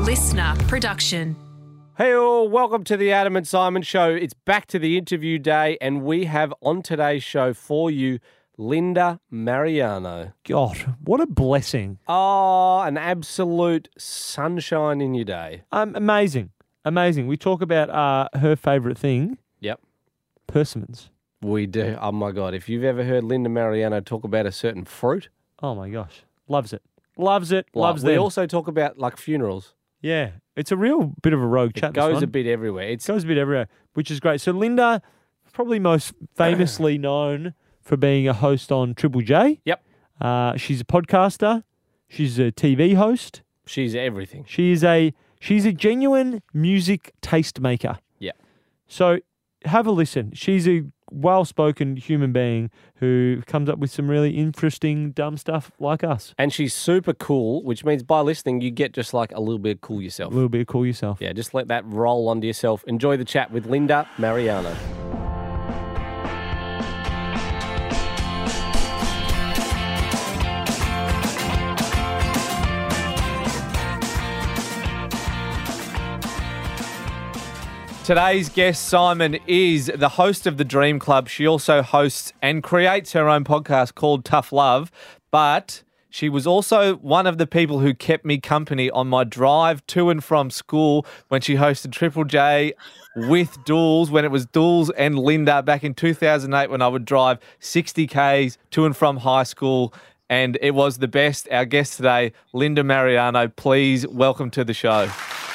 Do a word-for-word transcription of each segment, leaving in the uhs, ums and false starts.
listener production. Hey all, welcome to the Adam and Simon Show. It's back to the interview day, and we have on today's show for you Linda Marigliano. God, what a blessing. Oh, an absolute sunshine in your day. Um, amazing. Amazing. We talk about uh, her favourite thing, Yep, persimmons. we do. Oh my God, if you've ever heard Linda Marigliano talk about a certain fruit, Oh, my gosh. Loves it. Loves it. like, Loves we them. also talk about like funerals. Yeah. It's a real bit of a rogue It chat. this goes one. a bit everywhere. It's It goes a bit everywhere, which is great. So Linda, probably most famously known for being a host on Triple J. Yep. Uh, she's a podcaster. She's a T V host. she's everything. She is a she's a genuine music taste maker. Yeah. So have a listen. She's a well-spoken human being who comes up with some really interesting, dumb stuff like us. And she's super cool, which means by listening, you get just like a little bit cool A yourself. little bit of cool yourself. Yeah, just let that roll onto yourself. Enjoy the chat with Linda Marigliano. Today's guest, Simon, is the host of the Dream Club. She also hosts and creates her own podcast called Tough Love, but she was also one of the people who kept me company on my drive to and from school when she hosted Triple J with Dools, when it was Dools and Linda back in two thousand eight when I would drive sixty kays to and from high school, and it was the best. Our guest today, Linda Marigliano, please welcome to the show.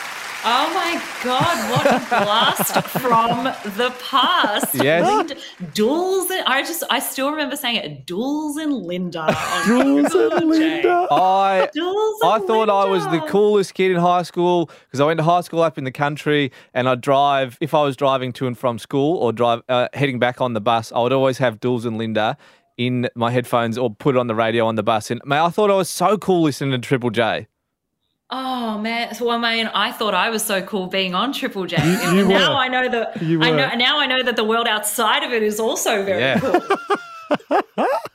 Oh my God, what a blast from the past. Yes. Linda, Dools and, I just, I still remember saying it, Dools and Linda. on Jules Triple and J. Linda. I Dools I and thought I was the Linda. coolest kid in high school because I went to high school up in the country, and I'd drive, if I was driving to and from school or drive uh, heading back on the bus, I would always have Dools and Linda in my headphones or put it on the radio on the bus. And man, I thought I was so cool listening to Triple J. Oh man, well, I mean, I thought I was so cool being on Triple J. You- you now were. I know that. You I were. know now. I know that the world outside of it is also very Yeah. cool.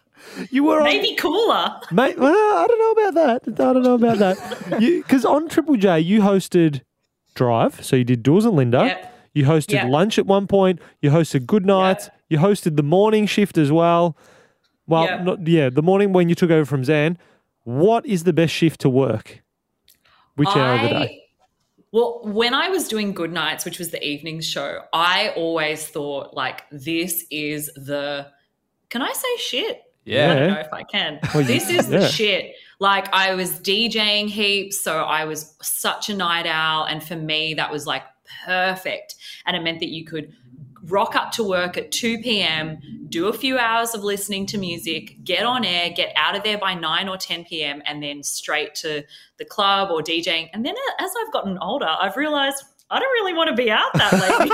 You were on, Maybe cooler. mate. Well, I don't know about that. I don't know about that. Because on Triple J, you hosted Drive, so you did Dools and Linda. Yep. You hosted Yep. lunch at one point. You hosted Good Nights. Yep. You hosted the morning shift as well. Well, Yep. not, yeah, the morning when you took over from Zan. What is the best shift to work? Which hour of the day? Well, when I was doing Good Nights, which was the evening show, I always thought, like, this is the, can I say shit? Yeah. I don't know if I can. Well, you- this is yeah. the shit. Like, I was DJing heaps, so I was such a night owl, and for me, that was, like, perfect. And it meant that you could rock up to work at two p.m., do a few hours of listening to music, get on air, get out of there by nine or ten p.m., and then straight to the club or DJing. And then as I've gotten older, I've realized I don't really want to be out that late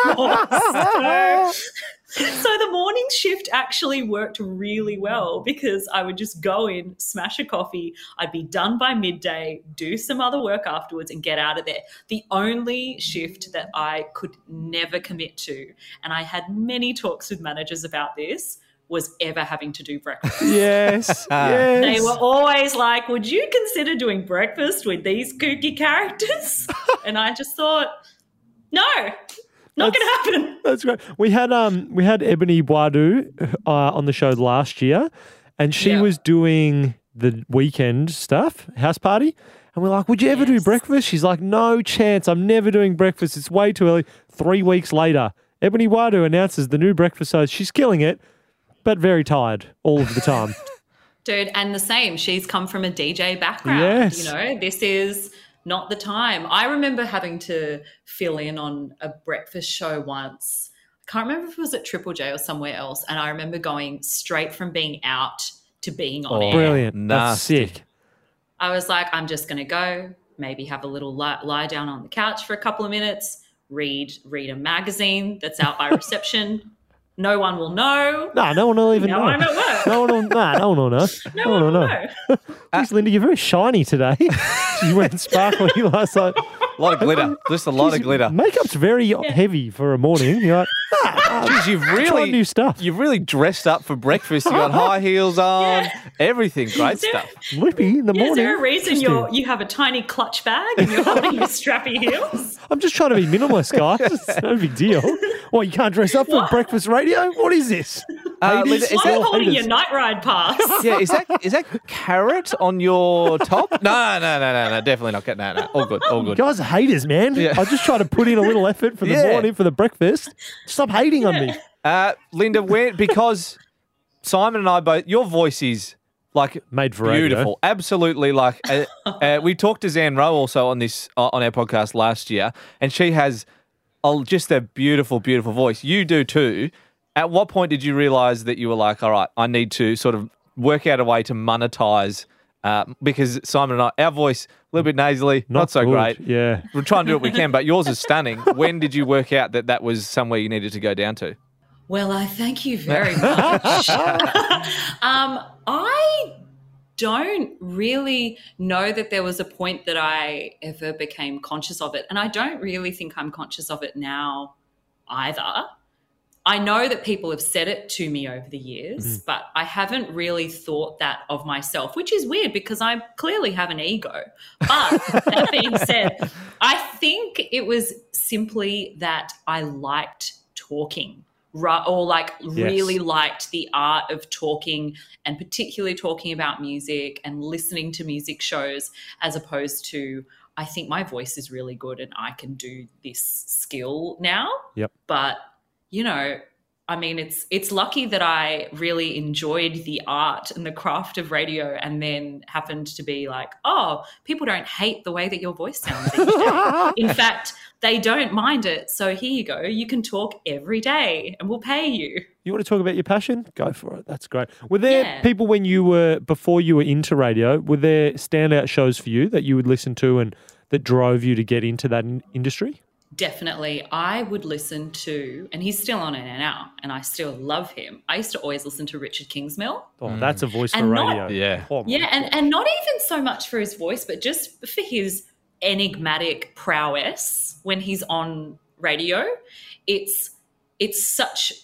anymore. So, so the morning shift actually worked really well because I would just go in, smash a coffee, I'd be done by midday, do some other work afterwards and get out of there. The only shift that I could never commit to, and I had many talks with managers about this, was ever having to do breakfast. Yes. yes. They were always like, would you consider doing breakfast with these kooky characters? And I just thought, no, not going to happen. That's great. We had um we had Ebony Boadu uh, on the show last year, and she Yeah. was doing the weekend stuff, house party, and we're like, "Would you ever do Yes. breakfast?" She's like, "No chance. I'm never doing breakfast. It's way too early." Three weeks later, Ebony Boadu announces the new breakfast show. She's killing it, but very tired all of the time. Dude, and the same. She's come from a D J background. Yes. You know, this is not the time. I remember having to fill in on a breakfast show once. I can't remember if it was at Triple J or somewhere else. And I remember going straight from being out to being on Oh. air. Brilliant. That's Nasty. sick. I was like, I'm just going to go, maybe have a little lie, lie down on the couch for a couple of minutes, read read a magazine that's out by reception. No one will know. No, no one will even Now know. I'm at work. No one will. Nah, no one will know. No one will know. Jeez, Linda, you're very shiny today. You went sparkly last night. A lot of glitter. Just a lot of glitter. Makeup's very heavy for a morning. You're like, ah, Jeez, you've try really new stuff. You've really dressed up for breakfast. You got high heels on, Yeah. everything. Great there- stuff. Lippy in the Yeah, morning. is there a reason Interesting. you're you have a tiny clutch bag and you're holding your strappy heels? I'm just trying to be minimalist, guys. It's no big deal. What, you can't dress up for What? breakfast radio? What is this? Uh, Ladies? Linda, is I'm that- holding haters. your night ride pass. Yeah, is that is that carrot on your top? No, no, no, no, no. Definitely not. No, no. All good. All You good. guys are haters, man. Yeah. I just try to put in a little effort for the Yeah. morning, for the breakfast. Stop hating on me. Uh, Linda, where because Simon and I both, your voice is like Made for radio. beautiful, absolutely. Like uh, uh, we talked to Zan Rowe also on this uh, on our podcast last year, and she has a, just a beautiful, beautiful voice. You do too. At what point did you realise that you were like, all right, I need to sort of work out a way to monetize? Uh, because Simon and I, our voice a little bit nasally, not, so good. great. Yeah. We'll try and do what we can, but yours is stunning. When did you work out that that was somewhere you needed to go down to? Well, I thank you very much. um, I don't really know that there was a point that I ever became conscious of it. And I don't really think I'm conscious of it now either. I know that people have said it to me over the years, Mm-hmm. but I haven't really thought that of myself, which is weird because I clearly have an ego. But that being said, I think it was simply that I liked talking. Right, or like really liked the art of talking and particularly talking about music and listening to music shows as opposed to I think my voice is really good and I can do this skill now. Yep. But, you know, I mean, it's it's lucky that I really enjoyed the art and the craft of radio and then happened to be like, oh, people don't hate the way that your voice sounds each day. In fact, they don't mind it. So here you go. You can talk every day and we'll pay you. You want to talk about your passion? Go for it. That's great. Were there Yeah. people when you were, before you were into radio, were there standout shows for you that you would listen to and that drove you to get into that in- industry? Definitely. I would listen to, and he's still on it now, and I still love him. I used to always listen to Richard Kingsmill. Oh, that's a voice for And not- radio. Yeah. Oh, my Yeah, and, and not even so much for his voice, but just for his enigmatic prowess when he's on radio. It's it's such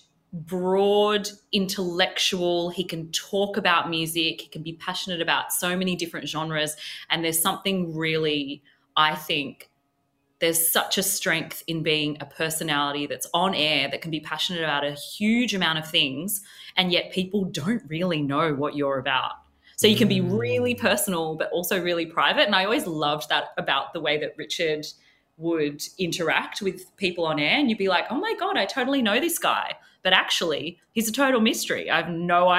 broad, intellectual. He can talk about music. He can be passionate about so many different genres. And there's something really, I think, there's such a strength in being a personality that's on air that can be passionate about a huge amount of things, and yet people don't really know what you're about. So you can be really personal, but also really private. And I always loved that about the way that Richard would interact with people on air. And you'd be like, oh my God, I totally know this guy. But actually, he's a total mystery. I have no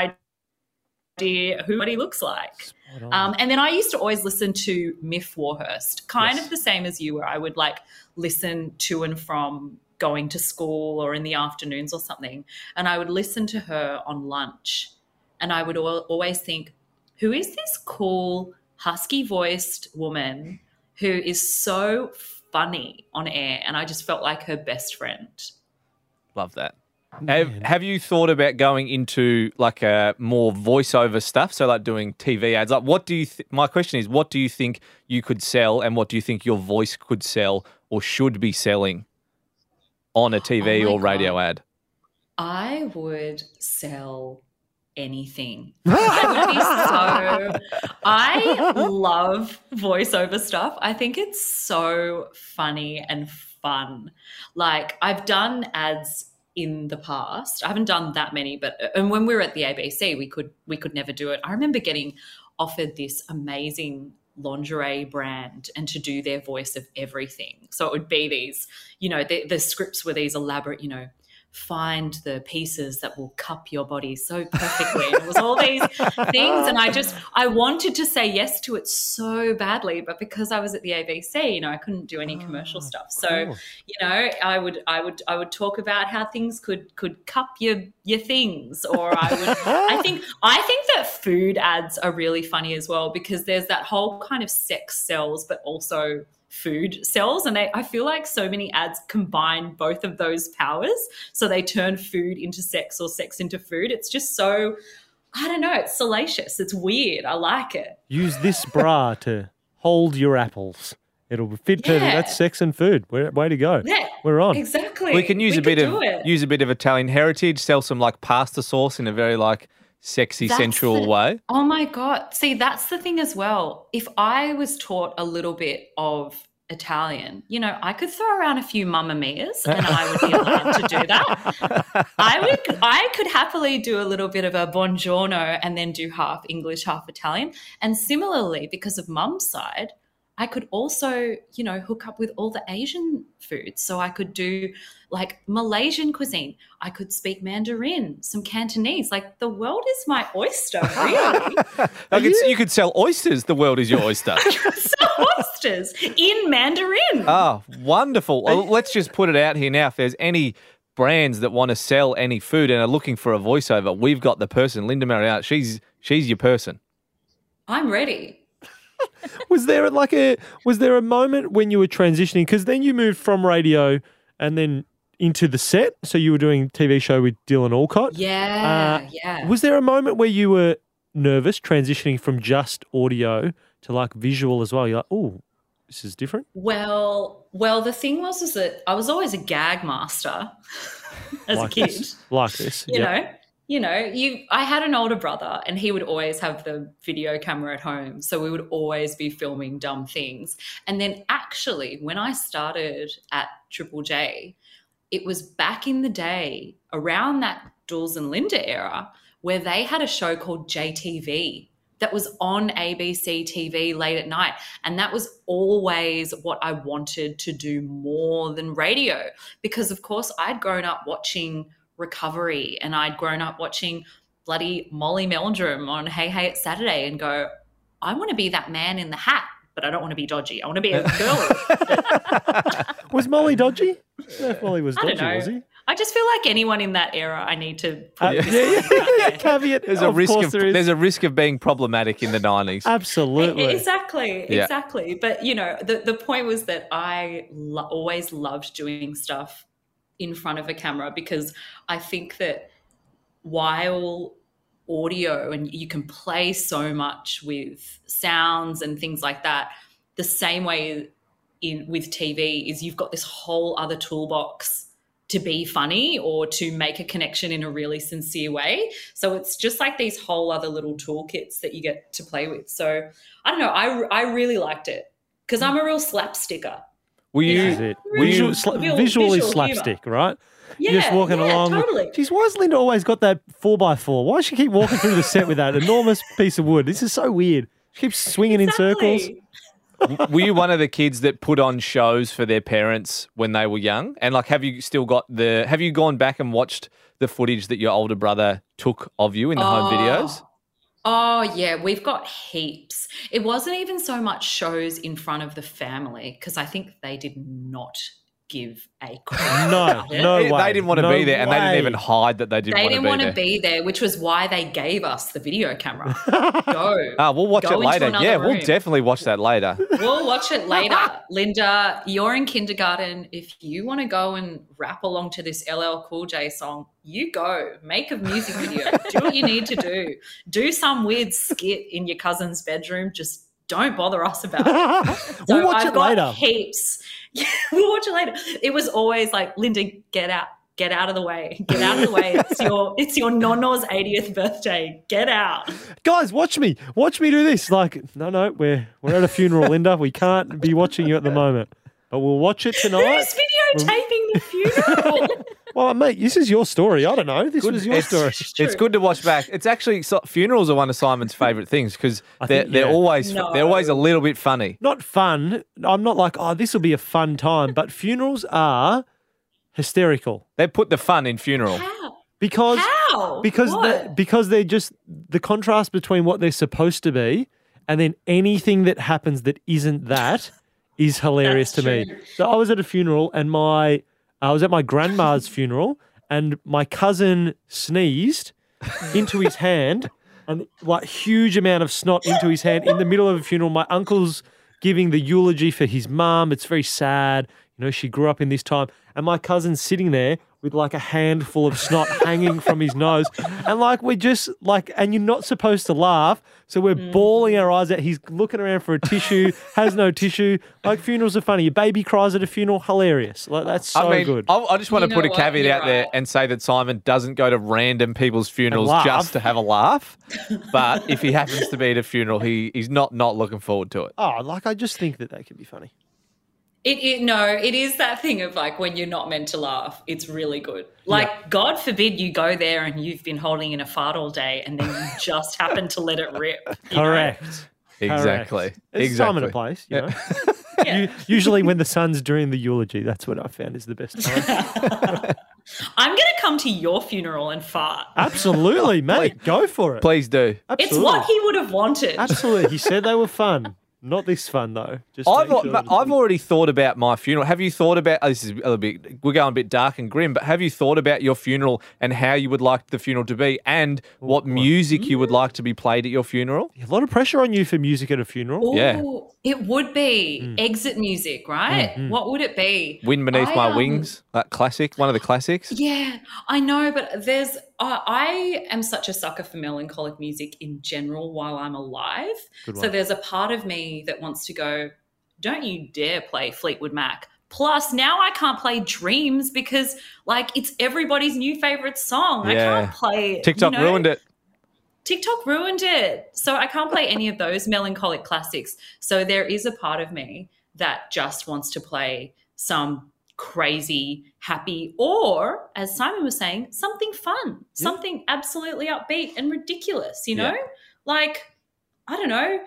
idea who what he looks like. Um, and then I used to always listen to Miff Warhurst, kind Yes. of the same as you, where I would like listen to and from going to school or in the afternoons or something. And I would listen to her on lunch. And I would al- always think, who is this cool, husky-voiced woman who is so funny on air? And I just felt like her best friend. Love that. Have, have you thought about going into like a more voiceover stuff? So like doing T V ads. Like, what do you? Th- my question is, what do you think you could sell, and what do you think your voice could sell or should be selling on a T V Oh my or radio God. ad? I would sell anything. I would be so. I love voiceover stuff. I think it's so funny and fun. Like, I've done ads in the past. I haven't done that many, but and when we were at the A B C, we could we could never do it. I remember getting offered this amazing lingerie brand and to do their voice of everything. So it would be these, you know, the, the scripts were these elaborate, you know, find the pieces that will cup your body so perfectly. And it was all these things. And I just, I wanted to say yes to it so badly, but because I was at the A B C, you know, I couldn't do any commercial stuff. So, cool. you know, I would, I would, I would talk about how things could, could cup your, your things. Or I would, I think, I think that food ads are really funny as well, because there's that whole kind of sex sells, but also food sells, and they, I feel like so many ads combine both of those powers, so they turn food into sex or sex into food. It's just so, I don't know, it's salacious, it's weird, I like it. Use this bra to hold your apples. It'll fit to Yeah. that's sex and food. We're, way to go. Yeah, We're on. exactly. We can use a could bit of do it. use a bit of Italian heritage, sell some like pasta sauce in a very like sexy, That's sensual the- way. Oh my God. See, that's the thing as well. If I was taught a little bit of Italian, you know, I could throw around a few Mamma Mia's and I would be allowed to do that. I would, I could happily do a little bit of a buongiorno and then do half English, half Italian. And similarly, because of mum's side, I could also, you know, hook up with all the Asian foods. So I could do like Malaysian cuisine. I could speak Mandarin, some Cantonese. Like the world is my oyster, really. Like it's, you could sell oysters. The world is your oyster. So oysters in Mandarin. Oh, wonderful. Well, let's just put it out here now. If there's any brands that want to sell any food and are looking for a voiceover, we've got the person, Linda Mariano. She's she's your person. I'm ready. Was there like a was there a moment when you were transitioning? Because then you moved from radio and then into the set. So you were doing a T V show with Dylan Alcott. Yeah, Uh, yeah. Was there a moment where you were nervous transitioning from just audio to like visual as well? You're like, oh, this is different. Well, well, the thing was is that I was always a gag master as like a kid. This, like this. You Yep. know, you know, you. I had an older brother, and he would always have the video camera at home, so we would always be filming dumb things. And then, actually, when I started at Triple J, it was back in the day around that Jules and Linda era where they had a show called J T V that was on A B C T V late at night. And that was always what I wanted to do more than radio because, of course, I'd grown up watching Recovery and I'd grown up watching bloody Molly Meldrum on Hey Hey It's Saturday and go, I want to be that man in the hat, but I don't want to be dodgy. I want to be a girl. Was Molly dodgy? Yeah, Molly was I don't dodgy, know. was he? I just feel like anyone in that era, I need to put Uh, this yeah, yeah, out yeah, there. caveat. There's a of risk course of there is. there's a risk of being problematic in the nineties. Absolutely. Exactly, Yeah. exactly. But, you know, the, the point was that I lo- always loved doing stuff in front of a camera because I think that while audio and you can play so much with sounds and things like that, the same way in with T V is you've got this whole other toolbox to be funny or to make a connection in a really sincere way. So it's just like these whole other little toolkits that you get to play with. So I don't know. I, I really liked it because I'm a real slapsticker. Were you? This is it. Really Visual, visual- sla- visual is visual slapstick, right? Yeah, You're just walking yeah, along. totally. Geez, why has Linda always got that four by four? Why does she keep walking through the set with that enormous piece of wood? This is so weird. She keeps swinging in circles. Exactly. Were you one of the kids that put on shows for their parents when they were young? And like, have you still got the? Have you gone back and watched the footage that your older brother took of you in the home Oh. videos? Oh, yeah, we've got heaps. It wasn't even so much shows in front of the family because I think they did not give a crap. No, about it. no They- way. They didn't want to No be there, and they didn't way. even hide that they didn't They want didn't to want be to there. be there, which was why they gave us the video camera. Go. Ah, we'll watch Go it into later. another Yeah, we'll room. definitely watch that later. We'll watch it later. Linda, you're in kindergarten. If you want to go and rap along to this L L Cool J song, you go. Make a music video. Do what you need to do. Do some weird skit in your cousin's bedroom. Just don't bother us about it. So We'll watch I've it got later. heaps. We'll watch it later. It was always like, Linda, get out. Get out of the way. Get out of the way. It's your it's your nonno's eightieth birthday. Get out. Guys, watch me. Watch me do this. Like, no, no, we're we're at a funeral, Linda. We can't be watching you at the moment. But we'll watch it tonight. Who's videotaping the funeral? Well, mate, this is your story. I don't know. This was your it's, story. It's good to watch back. It's actually so, funerals are one of Simon's favourite things because I they're think, they're yeah. always No. they're always a little bit funny. Not fun. I'm not like, oh, this will be a fun time. But funerals are hysterical They put the fun in funeral. How? because How? because What? the, because they're just the contrast between what they're supposed to be and then anything that happens that isn't that is hilarious That's to me. true. So I was at a funeral and my I was at my grandma's funeral and my cousin sneezed into his hand and like huge amount of snot into his hand in the middle of a funeral. My uncle's giving the eulogy for his mum. It's very sad. You know, she grew up in this time. And my cousin's sitting there with like a handful of snot hanging from his nose. And like we're just like, and you're not supposed to laugh. So we're Mm. bawling our eyes out. He's looking around for a tissue, has no tissue. Like funerals are funny. Your baby cries at a funeral, hilarious. Like that's so I mean, good. I, I just want You to put a know what? caveat You're out there right. and say that Simon doesn't go to random people's funerals laugh. just to have a laugh. But if he happens to be at a funeral, he, he's not not looking forward to it. Oh, like I just think that that could be funny. It, it no, it is that thing of like when you're not meant to laugh, it's really good. Like, God forbid you go there and you've been holding in a fart all day and then you just happen to let it rip. you know? Correct. Exactly. Correct. It's time and a Exactly. place, you know. Yeah. U- Usually when the sun's during the eulogy, that's what I found is the best time. I'm going to come to your funeral and fart. Absolutely, mate. Go for it. Please do. Absolutely. It's what he would have wanted. Absolutely. He said they were fun. Not this fun though. Just I've, make sure that I've it's- already thought about my funeral. Have you thought about, oh, this is a little bit, we're going a bit dark and grim, but have you thought about your funeral and how you would like the funeral to be and what music you would like to be played at your funeral? a lot of pressure on you for music at a funeral. Ooh, Yeah. It would be Mm. exit music, right? What would it be? Wind Beneath I, My um, Wings, that classic, one of the classics. Yeah, I know, but there's, uh, I am such a sucker for melancholic music in general while I'm alive. Good So one. there's a part of me that wants to go, don't you dare play Fleetwood Mac. Plus, now I can't play Dreams because, like, it's everybody's new favorite song. I Yeah. can't play it. TikTok you know? ruined it. TikTok ruined it. So I can't play any of those melancholic classics. So there is a part of me that just wants to play some crazy, happy, or as Simon was saying, something fun, something absolutely upbeat and ridiculous, you know? Yeah. Like, I don't know,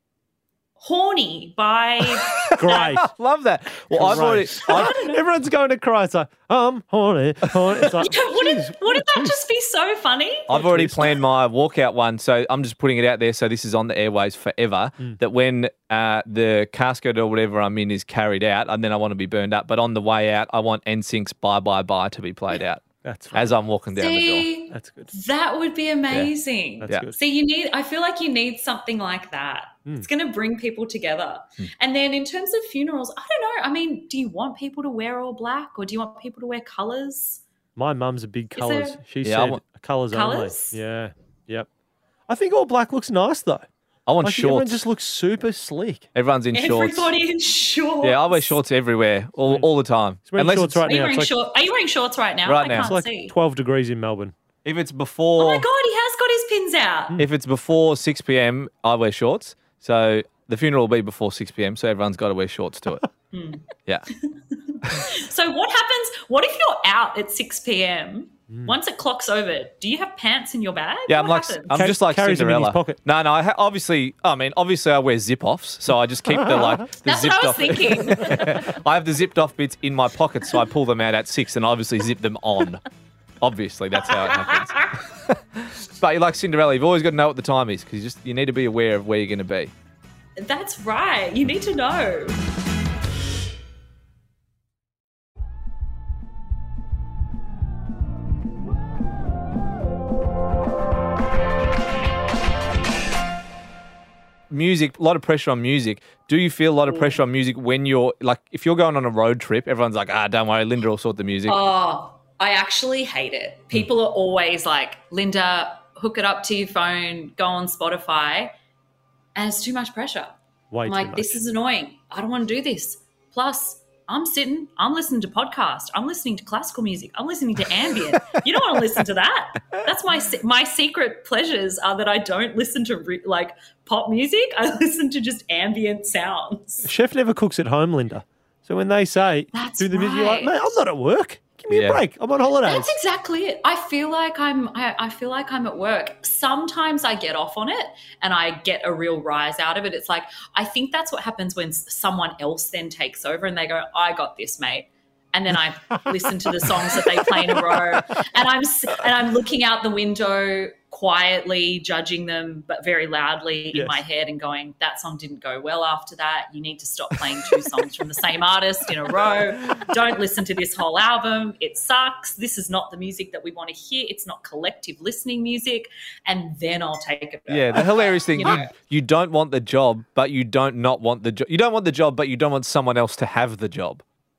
Horny by Great. Love that. Well, I've already, Great. I've, Everyone's going to cry. It's like, I'm horny, horny. It's like, wouldn't, geez, wouldn't that just be so funny? I've already planned my walkout one, so I'm just putting it out there. So this is on the airways forever. Mm. That when uh, the casket or whatever I'm in is carried out, and then I want to be burned up. But on the way out, I want N Sync's "Bye Bye Bye" to be played out That's fine. as I'm walking down the door. See, That's good. that would be amazing. That's Yeah. good. See, you need, I feel like you need something like that. Mm. It's going to bring people together. Hmm. And then in terms of funerals, I don't know. I mean, do you want people to wear all black or do you want people to wear colors? My mum's a big colours. there- She Yeah, I said want- colours Colours? only. Yeah. Yep. I think all black looks nice though. I want Like everyone shorts. just looks super sleek. Everyone's in shorts. Everybody in shorts. Yeah, I wear shorts everywhere, all, all the time. He's wearing shorts it's, right Are you, now. wearing It's like, short, are you wearing shorts right now? Right I now. can't it's like see. twelve degrees in Melbourne. if it's Oh before, my God, he has got his pins out. if it's before six p.m., I wear shorts. So the funeral will be before six p.m. So everyone's got to wear shorts to it. Hmm. Yeah. So what happens? What if you're out at six p.m.? Hmm. Once it clocks over, do you have pants in your bag? Yeah, I'm What like happens? I'm Ca- just like carries them in his Cinderella. pocket. No, no. I ha- obviously, I mean, obviously, I wear zip offs, so I just keep the like the That's zipped what I was off. thinking. I have the zipped off bits in my pocket, so I pull them out at six, and obviously zip them on. Obviously, that's how it happens. But you're like Cinderella. You've always got to know what the time is because you just you need to be aware of where you're going to be. That's right. You need to know. Music, a lot of pressure on music. Do you feel a lot of pressure on music when you're like, if you're going on a road trip, everyone's like, ah, don't worry, Linda will sort the music. Oh, I actually hate it. People are always like, Linda, hook it up to your phone, go on Spotify. And it's too much pressure. Way I'm too like, much. this is annoying. I don't want to do this. Plus, I'm sitting, I'm listening to podcasts. I'm listening to classical music. I'm listening to ambient. You don't want to listen to that. That's my se- my secret pleasures are that I don't listen to re- like pop music. I listen to just ambient sounds. Chef never cooks at home, Linda. So when they say That's do the music, you're like, right. mate, I'm not at work. Give me Yeah. a break. I'm on holidays. That's exactly it. I feel like I'm I, I feel like I'm at work. Sometimes I get off on it and I get a real rise out of it. It's like I think that's what happens when s- someone else then takes over and they go, "I got this, mate." And then I listen to the songs that they play in a row, and I'm s- and I'm looking out the window quietly, judging them, but very loudly in Yes. my head, and going, "That song didn't go well after that. You need to stop playing two songs from the same artist in a row. Don't listen to this whole album. It sucks. This is not the music that we want to hear. It's not collective listening music." And then I'll take it. Yeah, the hilarious thing, You you, know. you don't want the job, but you don't not want the job. You don't want the job, but you don't want someone else to have the job.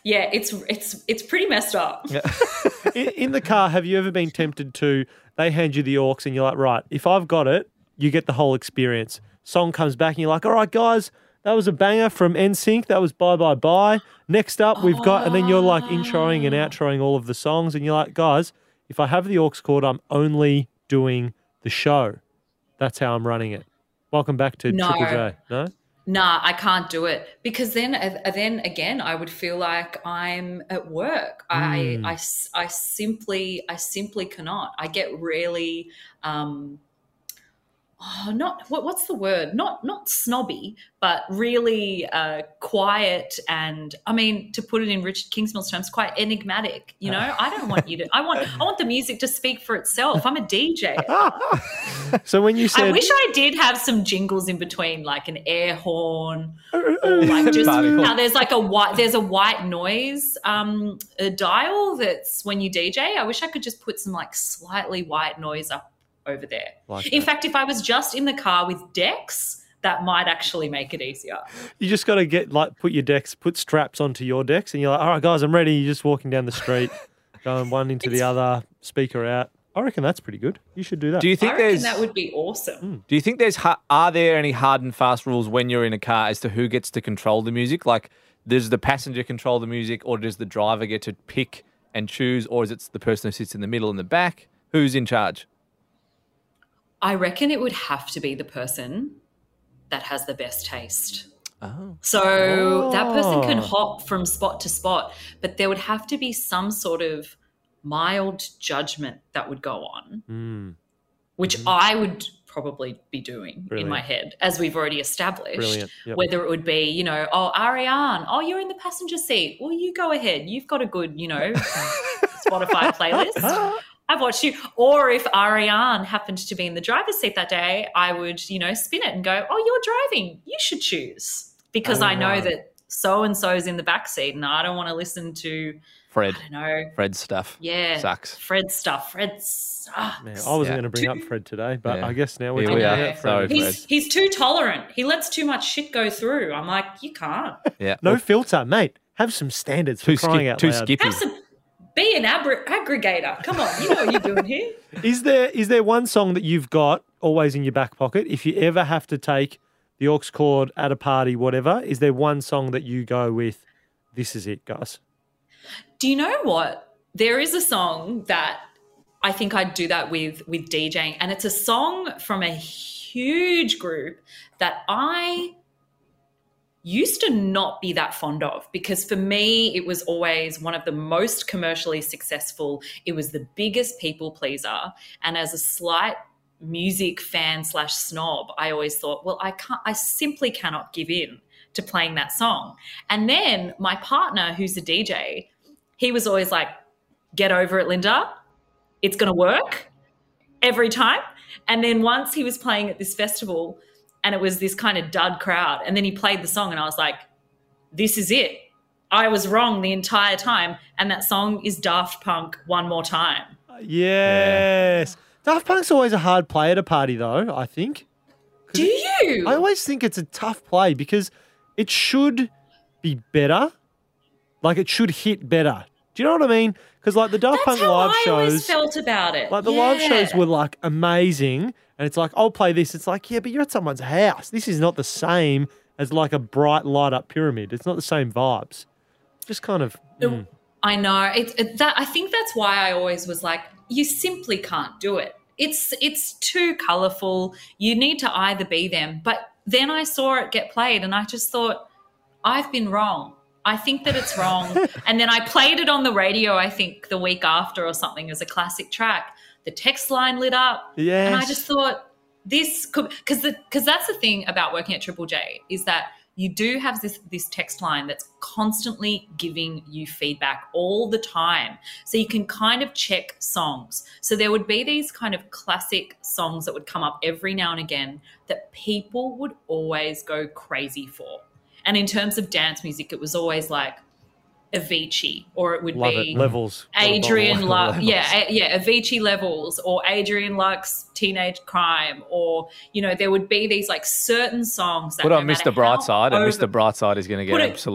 yeah, it's it's it's pretty messed up. in, in the car, have you ever been tempted to, they hand you the aux and you're like, right, if I've got it, you get the whole experience. Song comes back and you're like, all right, guys, that was a banger from N Sync. That was Bye Bye Bye. Next up, we've got, and then you're like introing and outroing all of the songs and you're like, guys, if I have the aux cord, I'm only doing the show. That's how I'm running it. Welcome back to No. Triple J. No? Nah, I can't do it because then, uh, then again, I would feel like I'm at work. I, Mm. I, s- I simply, I simply cannot. I get really, um, oh, not what, what's the word? Not, not snobby, but really uh, quiet. And I mean, to put it in Richard Kingsmill's terms, quite enigmatic. You know, I don't want you to. I want, I want the music to speak for itself. I'm a D J. So when you said, I wish I did have some jingles in between, like an air horn, or like just Party horn. now there's like a white there's a white noise um a dial that's when you D J. I wish I could just put some like slightly white noise up over there. Like in that. fact, if I was just in the car with decks, that might actually make it easier. you just got to get, like, put your decks, put straps onto your decks and you're like, all right, guys, I'm ready. You're just walking down the street, going one into the other, speaker out. I reckon that's pretty good. You should do that. Do you I think reckon there's that would be awesome. Do you think there's ha- are there any hard and fast rules when you're in a car as to who gets to control the music? Like, does the passenger control the music, or does the driver get to pick and choose, or is it the person who sits in the middle and the back? Who's in charge? I reckon it would have to be the person that has the best taste. Oh, So that person can Oh. hop from spot to spot, but there would have to be some sort of mild judgment that would go on, Mm, which I would probably be doing Brilliant. in my head, as we've already established. brilliant. Yep. Whether it would be, you know, oh, Ariane, oh, you're in the passenger seat. Well, you go ahead. You've got a good, you know, Spotify playlist. I've watched you. Or if Ariane happened to be in the driver's seat that day, I would, you know, spin it and go, oh, you're driving. You should choose. Because Oh, I know right. that so-and-so's in the back seat and I don't want to listen to, Fred. I don't know, Fred's stuff. yeah. Sucks. Fred stuff. Fred sucks. Man, I wasn't Yeah. going to bring up Fred today, but Yeah. I guess now we're Here talking we are. about Fred. Sorry, Fred. He's, he's too tolerant. He lets too much shit go through. I'm like, you can't. Yeah. No Well, filter, mate. Have some standards for too, crying skip, out too loud. skippy. Have some, be an abri- aggregator. Come on, you know what you're doing here. Is there is there one song that you've got always in your back pocket? If you ever have to take the aux cord at a party, whatever, is there one song that you go with, this is it, guys? Do you know what? There is a song that I think I'd do that with with DJing, and it's a song from a huge group that I used to not be that fond of, because for me it was always one of the most commercially successful. It was the biggest people pleaser, and as a slight music fan slash snob, I always thought, well, I can't, I simply cannot give in to playing that song. And then my partner, who's a D J, he was always like, get over it, Linda. It's going to work every time. And then once he was playing at this festival and it was this kind of dud crowd, and then he played the song and I was like, this is it. I was wrong the entire time. And that song is Daft Punk, One More Time. Yes. Daft Punk's always a hard play at a party, though, I think. Do you? I always think it's a tough play because it should be better. Like, it should hit better. Do you know what I mean? Because, like, the Daft That's Punk how live I shows, always felt about it. like, the live Yeah. shows were, like, amazing. And it's like, I'll play this. It's like, yeah, but you're at someone's house. This is not the same as, like, a bright, light-up pyramid. It's not the same vibes. Just kind of... mm. I know. It, it, that, I think that's why I always was like, you simply can't do it. It's it's too colourful. You need to either be them. But then I saw it get played and I just thought, I've been wrong. I think that it's wrong. And then I played it on the radio, I think, the week after or something as a classic track. The text line lit up. Yes. And I just thought, this could, because because that's the thing about working at Triple J, is that you do have this this text line that's constantly giving you feedback all the time. So you can kind of check songs. So there would be these kind of classic songs that would come up every now and again that people would always go crazy for. And in terms of dance music, it was always like Avicii, or it would Love be it. Levels. Adrian Lux, Levels. yeah, a- yeah, Avicii Levels, or Adrian Lux, Teenage Crime, or, you know, there would be these like certain songs that Put no on matter Mister how Brightside, and over- Mister Brightside is going to get Put it- absolute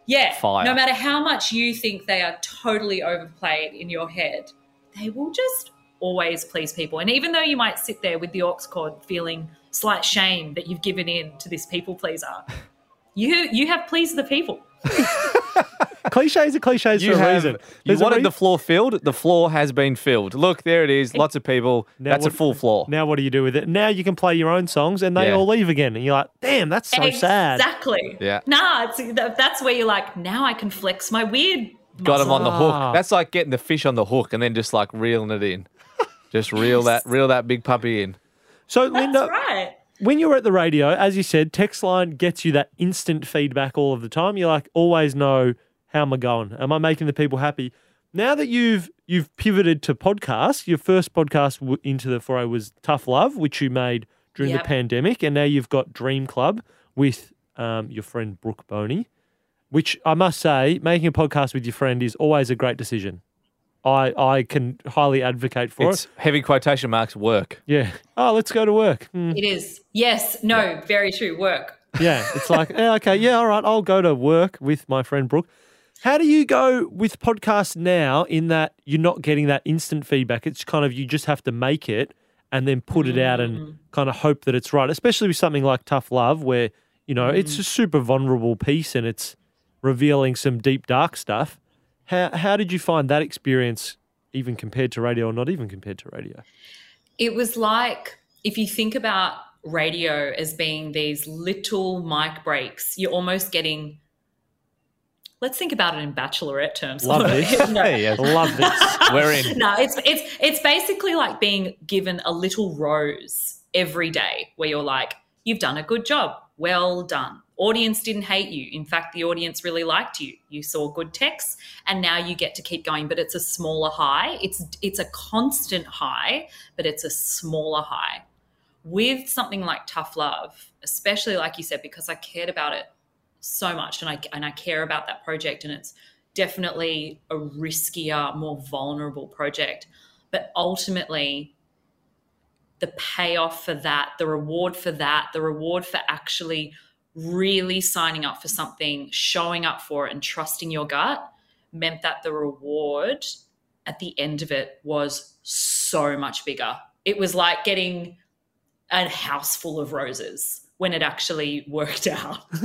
Yeah. Fire. No matter how much you think they are totally overplayed in your head, they will just always please people. And even though you might sit there with the aux cord feeling slight shame that you've given in to this people pleaser, you you have pleased the people. Cliches are cliches You for a have, reason. you There's a wanted re- the floor filled. The floor has been filled. Look, there it is. Lots of people. Now That's a what- full floor. Now what do you do with it? Now you can play your own songs and they Yeah. all leave again. And you're like, damn, that's so sad. Exactly. Yeah. Nah, it's, that's where you're like, now I can flex my weird Got him on the Ah. hook. That's like getting the fish on the hook and then just like reeling it in. Just reel that, reel that big puppy in. So, That's Linda, right. when you were at the radio, as you said, text line gets you that instant feedback all of the time. You like always know, how am I going? Am I making the people happy? Now that you've you've pivoted to podcasts, your first podcast w- into the foray was Tough Love, which you made during Yep. the pandemic, and now you've got Dream Club with um, your friend Brooke Boney, which I must say, making a podcast with your friend is always a great decision. I I can highly advocate for It's it. heavy quotation marks work. Yeah. Oh, let's go to work. Hmm. It is. Yes. No. Very true. Work. Yeah, it's like, yeah, okay, yeah, all right, I'll go to work with my friend Brooke. How do you go with podcasts now in that you're not getting that instant feedback? It's kind of you just have to make it and then put it out and kind of hope that it's right, especially with something like Tough Love where, you know, it's a super vulnerable piece and it's revealing some deep, dark stuff. How, how did you find that experience even compared to radio or not even compared to radio? It was like, if you think about radio as being these little mic breaks, you're almost getting, let's think about it in bachelorette terms. Love this. No. Hey, yes. Love this. We're in. No, it's it's it's basically like being given a little rose every day where you're like, you've done a good job. Well done. Audience didn't hate you. In fact, the audience really liked you. You saw good texts and now you get to keep going, but it's a smaller high. It's it's a constant high, but it's a smaller high. With something like Tough Love, especially like you said, because I cared about it so much and I and I care about that project, and it's definitely a riskier, more vulnerable project. But ultimately, the payoff for that, the reward for that, the reward for actually really signing up for something, showing up for it and trusting your gut meant that the reward at the end of it was so much bigger. It was like getting a house full of roses when it actually worked out. you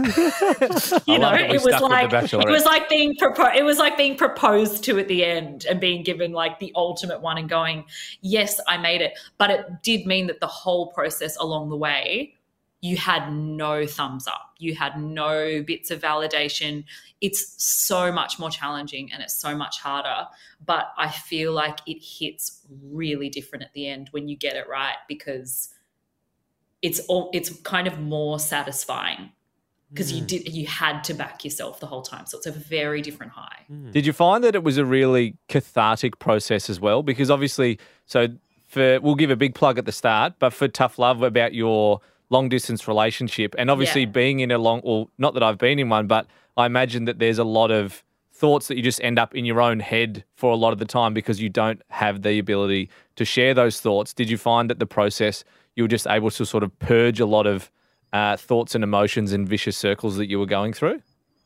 I know, love that we it was stuck with like The it Bachelorette. was like being propo- it was like being proposed to at the end and being given like the ultimate one and going, yes, I made it. But it did mean that the whole process along the way, you had no thumbs up. You had no bits of validation. It's so much more challenging and it's so much harder. But I feel like it hits really different at the end when you get it right, because it's all it's kind of more satisfying because you did you had to back yourself the whole time. So it's a very different high. Did you find that it was a really cathartic process as well? Because obviously, so for we'll give a big plug at the start, but for Tough Love about your long distance relationship and obviously Yeah. being in a long, well, not that I've been in one, but I imagine that there's a lot of thoughts that you just end up in your own head for a lot of the time because you don't have the ability to share those thoughts. Did you find that the process, you were just able to sort of purge a lot of uh, thoughts and emotions and vicious circles that you were going through?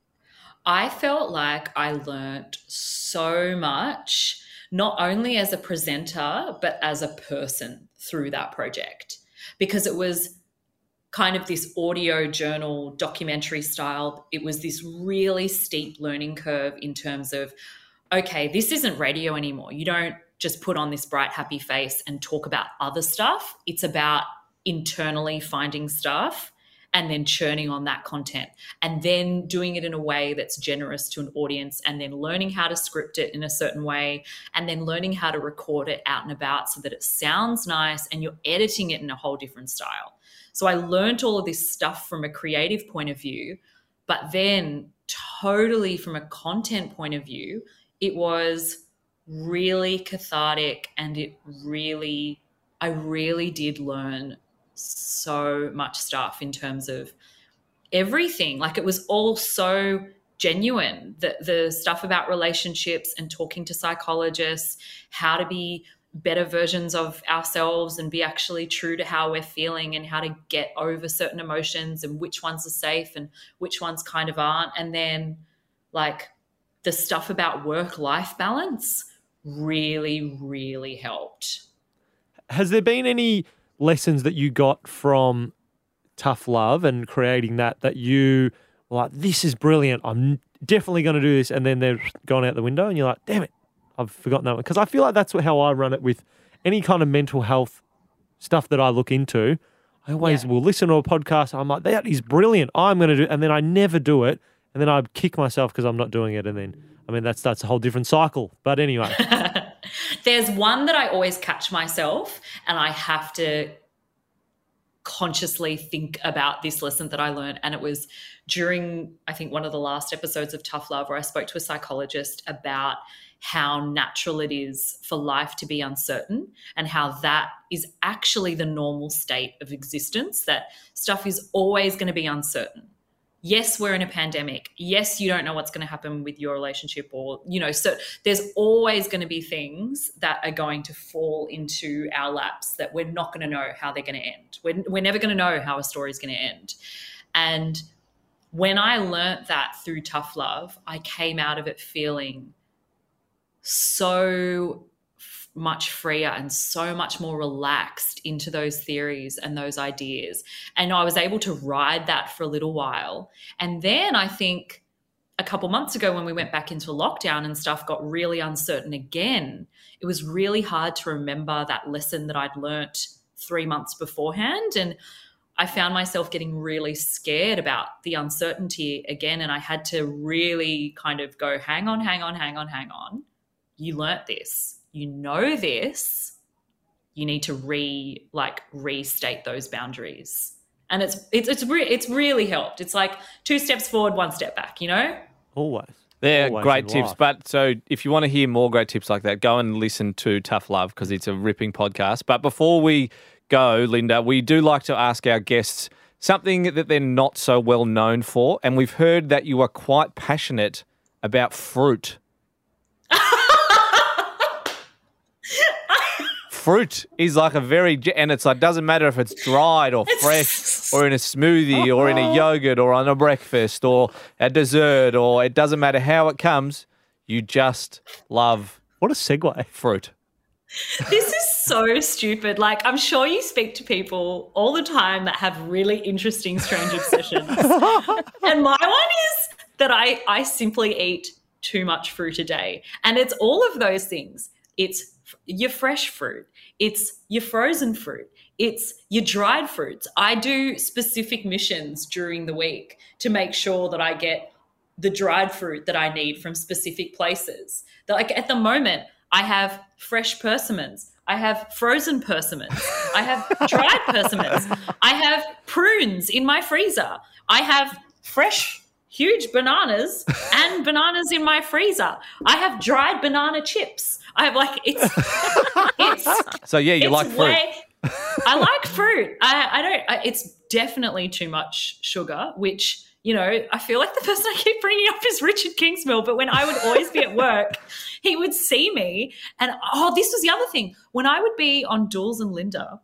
I felt like I learnt so much, not only as a presenter, but as a person through that project, because it was kind of this audio journal documentary style. It was this really steep learning curve in terms of, okay, this isn't radio anymore. You don't just put on this bright, happy face and talk about other stuff. It's about internally finding stuff and then churning on that content and then doing it in a way that's generous to an audience and then learning how to script it in a certain way and then learning how to record it out and about so that it sounds nice and you're editing it in a whole different style. So I learned all of this stuff from a creative point of view, but then totally from a content point of view, it was really cathartic and it really, I really did learn so much stuff in terms of everything. Like it was all so genuine, the, the stuff about relationships and talking to psychologists, how to be better versions of ourselves and be actually true to how we're feeling and how to get over certain emotions and which ones are safe and which ones kind of aren't. And then like the stuff about work-life balance really, really helped. Has there been any lessons that you got from Tough Love and creating that, that you were like, this is brilliant, I'm definitely going to do this, and then they're gone out the window and you're like, damn it, I've forgotten that one? Because I feel like that's how I run it with any kind of mental health stuff that I look into. I always Yeah. will listen to a podcast. I'm like, that is brilliant, I'm going to do it. And then I never do it. And then I kick myself because I'm not doing it. And then, I mean, that's, that's a whole different cycle. But anyway. There's one that I always catch myself, and I have to consciously think about this lesson that I learned. And it was during, I think, one of the last episodes of Tough Love, where I spoke to a psychologist about how natural it is for life to be uncertain, and how that is actually the normal state of existence, that stuff is always going to be uncertain. Yes, we're in a pandemic. Yes, you don't know what's going to happen with your relationship, or, you know, so there's always going to be things that are going to fall into our laps that we're not going to know how they're going to end. We're, we're never going to know how a story is going to end. And when I learnt that through Tough Love, I came out of it feeling so much freer and so much more relaxed into those theories and those ideas. And I was able to ride that for a little while. And then I think a couple months ago, when we went back into lockdown and stuff got really uncertain again, it was really hard to remember that lesson that I'd learnt three months beforehand. And I found myself getting really scared about the uncertainty again. And I had to really kind of go, hang on, hang on, hang on, hang on. You learnt this. You know this, you need to re like restate those boundaries. And it's it's it's re- it's really helped. It's like two steps forward, one step back, you know? Always. They're Always great in tips. life. But so if you want to hear more great tips like that, go and listen to Tough Love, because it's a ripping podcast. But before we go, Linda, we do like to ask our guests something that they're not so well known for. And we've heard that you are quite passionate about fruit. Fruit is like a very, and it's like, doesn't matter if it's dried or fresh or in a smoothie or in a yogurt or on a breakfast or a dessert, or it doesn't matter how it comes, you just love What a segue. fruit. This is so stupid. Like, I'm sure you speak to people all the time that have really interesting, strange obsessions. And my one is that I, I simply eat too much fruit a day. And it's all of those things. It's your fresh fruit. It's your frozen fruit. It's your dried fruits. I do specific missions during the week to make sure that I get the dried fruit that I need from specific places. Like at the moment, I have fresh persimmons. I have frozen persimmons. I have dried persimmons. I have prunes in my freezer. I have fresh, huge bananas and bananas in my freezer. I have dried banana chips. I have like, it's, it's, So yeah, you it's like fruit. way- I like fruit. I, I don't, I, it's definitely too much sugar, which, you know, I feel like the person I keep bringing up is Richard Kingsmill, but when I would always be at work, he would see me and, oh, this was the other thing. When I would be on Jules and Linda,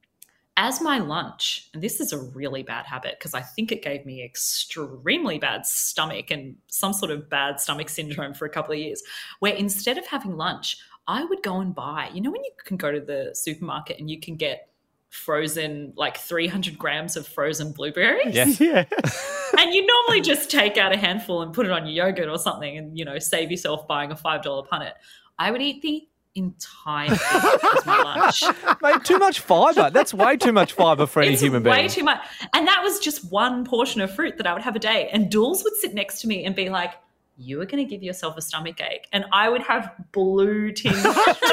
as my lunch, and this is a really bad habit because I think it gave me extremely bad stomach and some sort of bad stomach syndrome for a couple of years, where instead of having lunch, I would go and buy, you know, when you can go to the supermarket and you can get frozen, like three hundred grams of frozen blueberries. Yes. Yeah. And you normally just take out a handful and put it on your yogurt or something and, you know, save yourself buying a five dollar punnet. I would eat the entire thing as my lunch. Mate, too much fibre. That's way too much fibre for any It's human way being. too much. And that was just one portion of fruit that I would have a day. And Dools would sit next to me and be like, you are going to give yourself a stomach ache. And I would have blue tinge all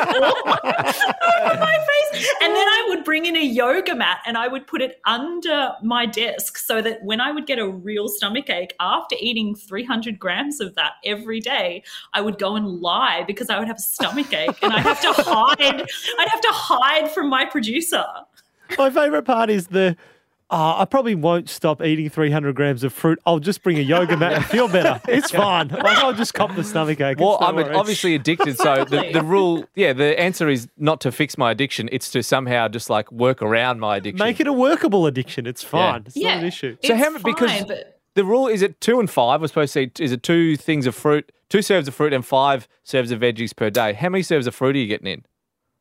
over my face. And then I would bring in a yoga mat and I would put it under my desk so that when I would get a real stomach ache after eating three hundred grams of that every day, I would go and lie because I would have a stomach ache and I'd have to hide. I'd have to hide from my producer. My favourite part is the, oh, I probably won't stop eating three hundred grams of fruit. I'll just bring a yoga mat and feel better. It's fine. Like, I'll just cop the stomach ache. Well, It's no I'm worries. obviously addicted, so the, Exactly. the rule, yeah, the answer is not to fix my addiction. It's to somehow just like work around my addiction. Make it a workable addiction. It's fine. It's Yeah, not an issue. So it's how- because- fine, but the rule is it two and five? We're supposed to say, is it two things of fruit, two serves of fruit and five serves of veggies per day? How many serves of fruit are you getting in?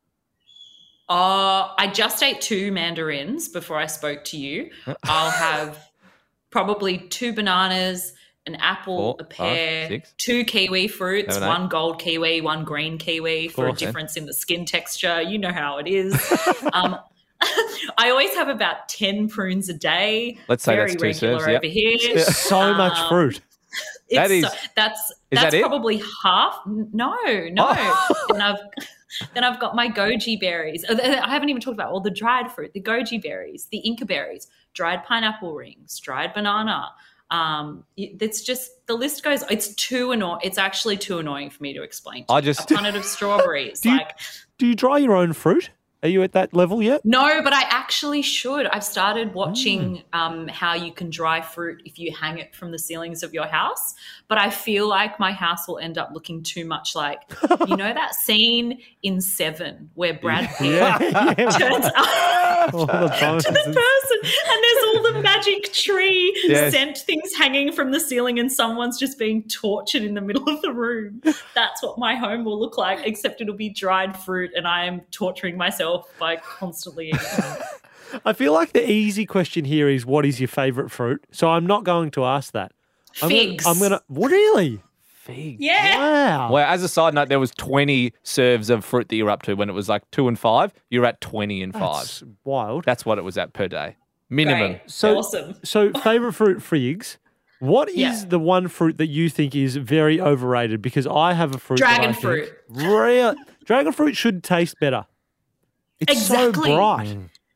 Uh, I just ate two mandarins before I spoke to you. I'll have probably two bananas, an apple, Four, a pear, five, six. two kiwi fruits, Seven, eight. one gold kiwi, one green kiwi for Four, a difference in the skin texture. You know how it is. um, I always have about ten prunes a day. Let's say Very that's two regular serves, yep. over here. So much Um, fruit. It's That is- so, that's is that's that it? probably half. No, no. Oh. then I've then I've got my goji berries. Uh, I haven't even talked about all the dried fruit, the goji berries, the inca berries, dried pineapple rings, dried banana. Um, it's just the list goes. It's too annoying. It's actually too annoying for me to explain. To I you. just- a punnet of strawberries. Do you- like Do you dry your own fruit? Are you at that level yet? no, but I actually should. I've started watching Mm. um, how you can dry fruit if you hang it from the ceilings of your house. But I feel like my house will end up looking too much like, you know, that scene in Seven where Brad Pitt yeah. turns up All the bones to the and- person and there's all the magic tree Yes. scent things hanging from the ceiling and someone's just being tortured in the middle of the room. That's what my home will look like, except it'll be dried fruit and I am torturing myself by constantly eating it. I feel like the easy question here is what is your favourite fruit? So I'm not going to ask that. I'm Figs. Gonna, I'm going to. What really? Figs. Yeah. Wow. Well, as a side note, there was twenty serves of fruit that you were up to when it was like two and five. You're at twenty and five. That's wild. That's what it was at per day. Minimum. Great. So- awesome. So favourite fruit, figs. What is Yeah. the one fruit that you think is very overrated? Because I have a fruit. that Dragon I think fruit. Real, dragon fruit should taste better. It's Exactly. so bright.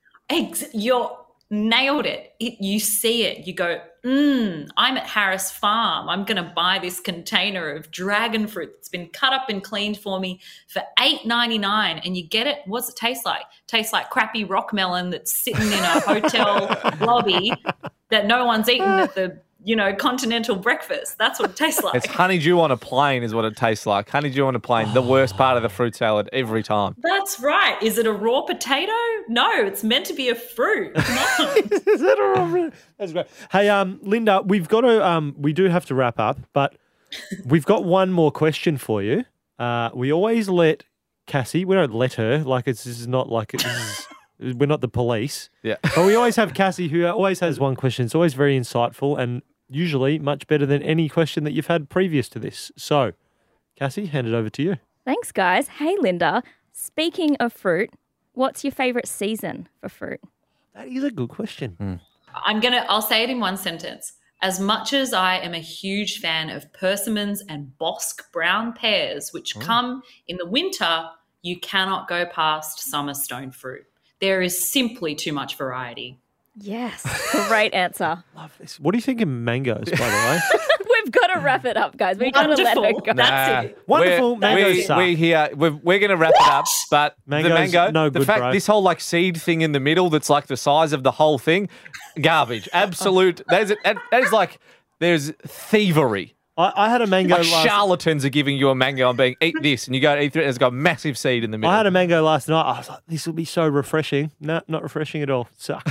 Ex- you're nailed it. it. You see it. You go, mm, I'm at Harris Farm. I'm going to buy this container of dragon fruit that's been cut up and cleaned for me for eight ninety-nine. And you get it. What's it taste like? Tastes like crappy rock melon that's sitting in a hotel lobby that no one's eaten at the, you know, continental breakfast. That's what it tastes like. It's honeydew on a plane is what it tastes like. Honeydew on a plane, the worst part of the fruit salad every time. That's right. Is it a raw potato? No, it's meant to be a fruit. Come on. Is that a real- That's great. Hey, um, Linda, we've got to. Um, we do have to wrap up, but we've got one more question for you. Uh, we always let Cassie. We don't let her. Like it's this is not like it, this is, we're not the police. Yeah. But we always have Cassie, who always has one question. It's always very insightful and usually much better than any question that you've had previous to this. So, Cassie, hand it over to you. Thanks, guys. Hey, Linda. Speaking of fruit, what's your favourite season for fruit? That is a good question. I'm going to, I'll say it in one sentence. As much as I am a huge fan of persimmons and Bosc brown pears, which come in the winter, you cannot go past summer stone fruit. There is simply too much variety. Yes. Great answer. Love this. What do you think of mangoes, by the way? We've got to wrap it up, guys. We've got to let her Wonderful. go. That's it. Wonderful. We're, Mangoes we, suck. we here. We're, we're going to wrap it up, but Mangoes, the mango, no the good, fact bro. this whole like seed thing in the middle that's like the size of the whole thing, garbage. Absolute. That is, that, that is like there's thievery. I, I had a mango Like last. charlatans are giving you a mango and being eat this, and you go eat it. It's got a massive seed in the middle. I had a mango last night. I was like, this will be so refreshing. No, not refreshing at all. Sucks.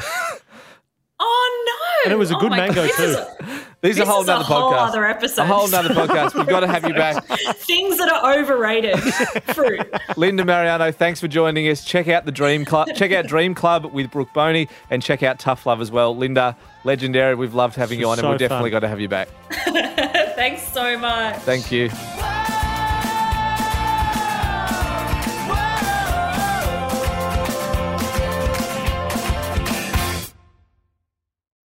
Oh, no. And it was a Oh good my mango God. This too. is a- These This are a whole is a nother whole podcast. other episode. A whole nother podcast. We've got to have you back. Things that are overrated. Fruit. Linda Mariano, thanks for joining us. Check out the Dream Club. Check out Dream Club with Brooke Boney and check out Tough Love as well. Linda, legendary. We've loved having you on, So and we've definitely fun. got to have you back. Thanks so much. Thank you.